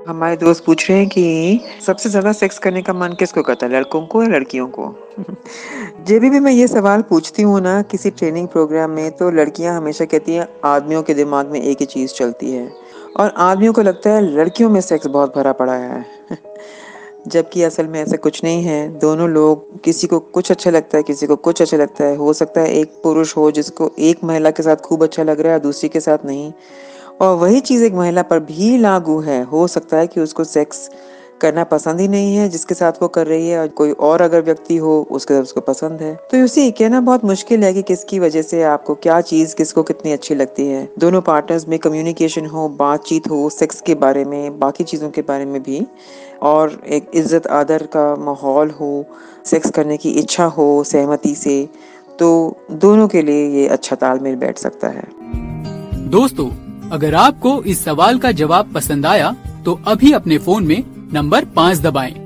हमारे दोस्त पूछ रहे हैं कि सबसे ज्यादा सेक्स करने का मन किसको करता है, लड़कों को या लड़कियों को? जब भी मैं ये सवाल पूछती हूँ ना किसी ट्रेनिंग प्रोग्राम में, तो लड़कियां हमेशा कहती हैं आदमियों के दिमाग में एक ही चीज चलती है, और आदमियों को लगता है लड़कियों में सेक्स बहुत भरा पड़ा है। जबकि असल में ऐसा कुछ नहीं है। दोनों लोग, किसी को कुछ अच्छा लगता है, किसी को कुछ अच्छा लगता है। हो सकता है एक पुरुष हो जिसको एक महिला के साथ खूब अच्छा लग रहा है, दूसरी के साथ नहीं। और वही चीज़ एक महिला पर भी लागू है। हो सकता है कि उसको सेक्स करना पसंद ही नहीं है जिसके साथ वो कर रही है, और कोई और अगर व्यक्ति हो उसके साथ उसको पसंद है। तो उसे कहना बहुत मुश्किल है कि किसकी वजह से आपको क्या चीज़ किसको कितनी अच्छी लगती है। दोनों पार्टनर्स में कम्युनिकेशन हो, बातचीत हो, सेक्स के बारे में, बाकी चीज़ों के बारे में भी, और एक इज्जत आदर का माहौल हो, सेक्स करने की इच्छा हो सहमति से, तो दोनों के लिए ये अच्छा तालमेल बैठ सकता है। दोस्तों, अगर आपको इस सवाल का जवाब पसंद आया तो अभी अपने फोन में नंबर 5 दबाएं।